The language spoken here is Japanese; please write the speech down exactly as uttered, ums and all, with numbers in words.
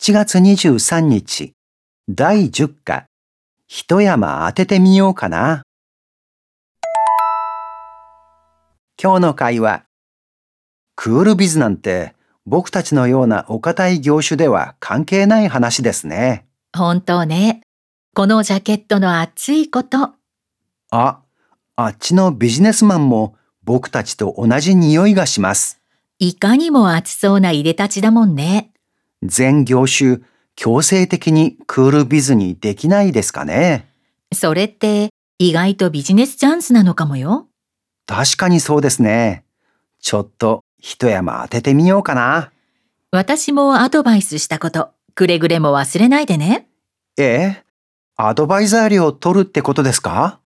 ちがつにじゅうさんにち、だいじゅっか、一山当ててみようかな。今日の会話。クールビズなんて僕たちのようなお堅い業種では関係ない話ですね。 本当ね。このジャケットの熱いこと。 あ、あっちのビジネスマンも僕たちと同じ匂いがします。 いかにも熱そうないでたちだもんね。 全業種強制的にクールビズにできないですかね。 それって意外とビジネスチャンスなのかもよ。 確かにそうですね。ちょっと一山当ててみようかな。 私もアドバイスしたこと、くれぐれも忘れないでね。 ええ、アドバイザー料を取るってことですか？